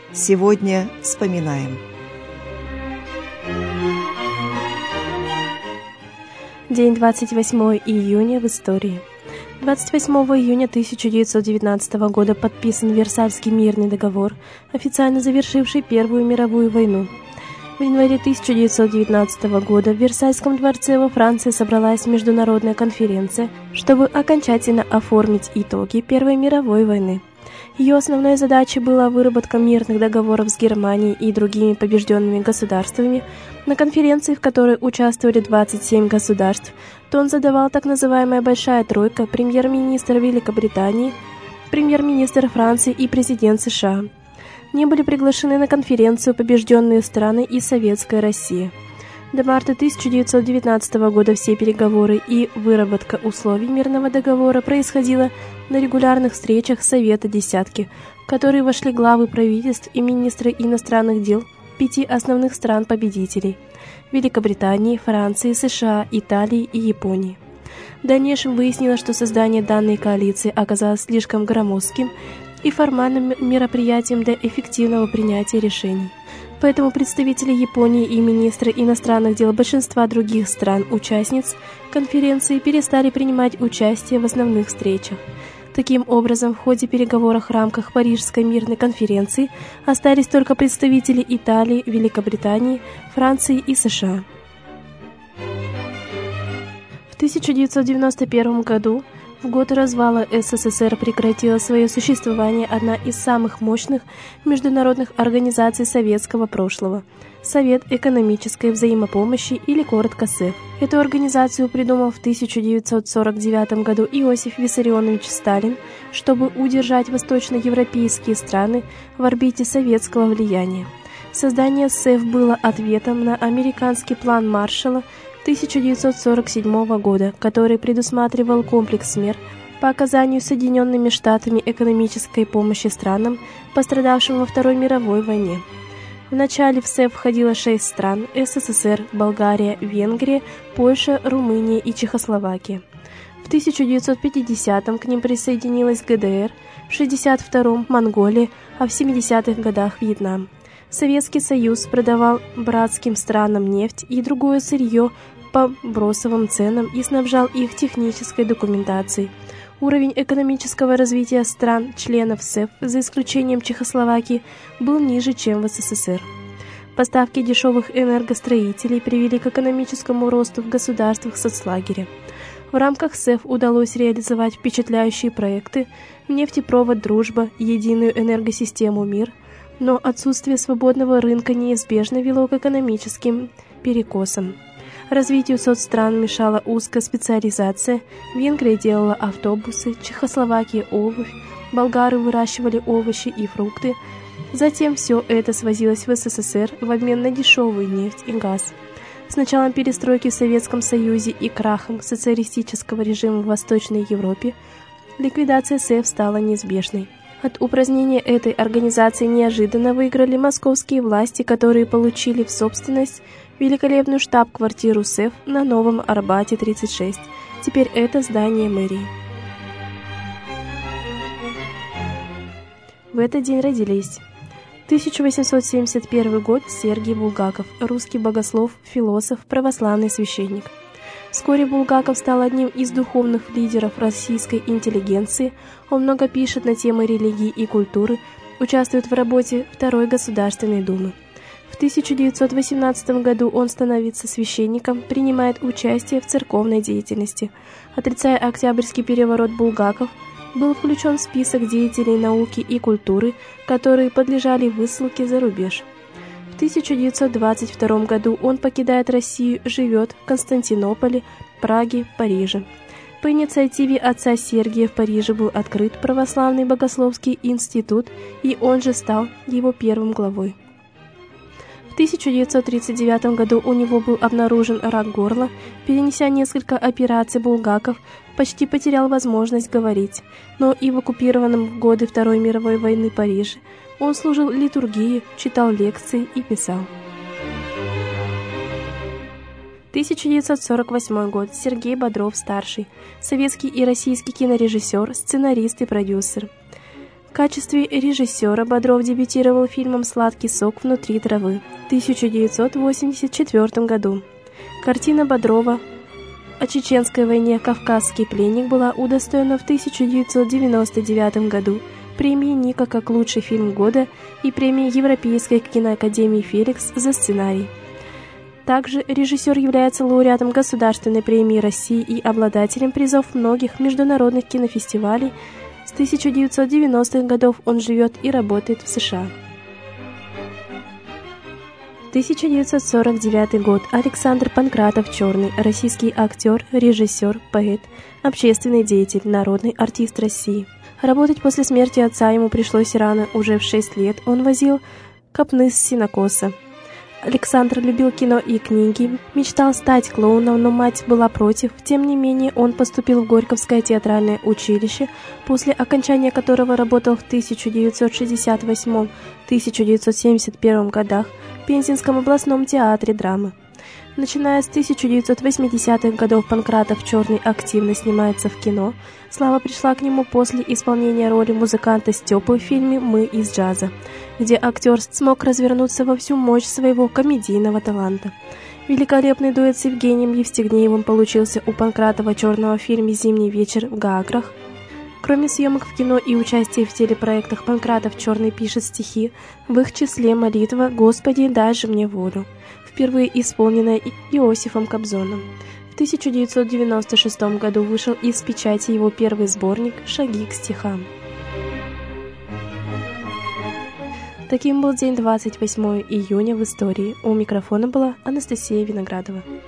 Сегодня вспоминаем. День 28 июня в истории. 28 июня 1919 года подписан Версальский мирный договор, официально завершивший Первую мировую войну. В январе 1919 года в Версальском дворце во Франции собралась международная конференция, чтобы окончательно оформить итоги Первой мировой войны. Ее основной задачей была выработка мирных договоров с Германией и другими побежденными государствами. На конференции, в которой участвовали 27 государств, тон задавал так называемая «Большая тройка», премьер-министр Великобритании, премьер-министр Франции и президент США. Не были приглашены на конференцию побежденные страны и Советская Россия. До марта 1919 года все переговоры и выработка условий мирного договора происходила на регулярных встречах Совета Десятки, в которые вошли главы правительств и министры иностранных дел 5 основных стран-победителей – Великобритании, Франции, США, Италии и Японии. В дальнейшем выяснилось, что создание данной коалиции оказалось слишком громоздким и формальным мероприятием для эффективного принятия решений. Поэтому представители Японии и министры иностранных дел большинства других стран-участниц конференции перестали принимать участие в основных встречах. Таким образом, в ходе переговоров в рамках Парижской мирной конференции остались только представители Италии, Великобритании, Франции и США. В 1991 году, в год развала СССР, прекратила свое существование одна из самых мощных международных организаций советского прошлого – Совет экономической взаимопомощи, или коротко СЭВ. Эту организацию придумал в 1949 году Иосиф Виссарионович Сталин, чтобы удержать восточноевропейские страны в орбите советского влияния. Создание СЭВ было ответом на американский план Маршалла 1947 года, который предусматривал комплекс мер по оказанию Соединенными Штатами экономической помощи странам, пострадавшим во Второй мировой войне. В начале в СЭВ входило 6 стран – СССР, Болгария, Венгрия, Польша, Румыния и Чехословакия. В 1950-м к ним присоединилась ГДР, в 1962-м – Монголия, а в 70-х годах – Вьетнам. Советский Союз продавал братским странам нефть и другое сырье по бросовым ценам и снабжал их технической документацией. Уровень экономического развития стран-членов СЭВ, за исключением Чехословакии, был ниже, чем в СССР. Поставки дешевых энергостроителей привели к экономическому росту в государствах соцлагеря. В рамках СЭВ удалось реализовать впечатляющие проекты: нефтепровод «Дружба», единую энергосистему «Мир», но отсутствие свободного рынка неизбежно вело к экономическим перекосам. Развитию соцстран мешала узкая специализация. Венгрия делала автобусы, Чехословакия – обувь, болгары выращивали овощи и фрукты. Затем все это свозилось в СССР в обмен на дешевую нефть и газ. С началом перестройки в Советском Союзе и крахом социалистического режима в Восточной Европе ликвидация СЭВ стала неизбежной. От упразднения этой организации неожиданно выиграли московские власти, которые получили в собственность великолепную штаб-квартиру СЭВ на Новом Арбате, 36. Теперь это здание мэрии. В этот день родились 1871 год Сергий Булгаков, русский богослов, философ, православный священник. Вскоре Булгаков стал одним из духовных лидеров российской интеллигенции. Он много пишет на темы религии и культуры, участвует в работе Второй Государственной Думы. В 1918 году он становится священником, принимает участие в церковной деятельности. Отрицая Октябрьский переворот, Булгаков был включен в список деятелей науки и культуры, которые подлежали высылке за рубеж. В 1922 году он покидает Россию, живет в Константинополе, Праге, Париже. По инициативе отца Сергия в Париже был открыт православный богословский институт, и он же стал его первым главой. В 1939 году у него был обнаружен рак горла. Перенеся несколько операций, Булгаков почти потерял возможность говорить, но и в оккупированном в годы Второй мировой войны Париже он служил литургии, читал лекции и писал. 1948 год. Сергей Бодров-старший, советский и российский кинорежиссер, сценарист и продюсер. В качестве режиссера Бодров дебютировал фильмом «Сладкий сок внутри травы» в 1984 году. Картина Бодрова о чеченской войне «Кавказский пленник» была удостоена в 1999 году премии Ника как лучший фильм года и премии Европейской киноакадемии «Феликс» за сценарий. Также режиссер является лауреатом Государственной премии России и обладателем призов многих международных кинофестивалей. С 1990-х годов он живет и работает в США. 1949 год. Александр Панкратов-Черный, российский актер, режиссер, поэт, общественный деятель, народный артист России. Работать после смерти отца ему пришлось рано, уже в 6 лет он возил копны с сенокоса. Александр любил кино и книги, мечтал стать клоуном, но мать была против. Тем не менее, он поступил в Горьковское театральное училище, после окончания которого работал в 1968-1971 годах в Пензенском областном театре драмы. Начиная с 1980-х годов Панкратов-Черный активно снимается в кино. Слава пришла к нему после исполнения роли музыканта Степы в фильме «Мы из джаза», где актер смог развернуться во всю мощь своего комедийного таланта. Великолепный дуэт с Евгением Евстигнеевым получился у Панкратова-Черного в фильме «Зимний вечер в Гаграх». Кроме съемок в кино и участия в телепроектах, Панкратов-Черный пишет стихи, в их числе молитва «Господи, дай же мне волю», впервые исполненная Иосифом Кобзоном. В 1996 году вышел из печати его первый сборник «Шаги к стихам». Таким был день 28 июня в истории. У микрофона была Анастасия Виноградова.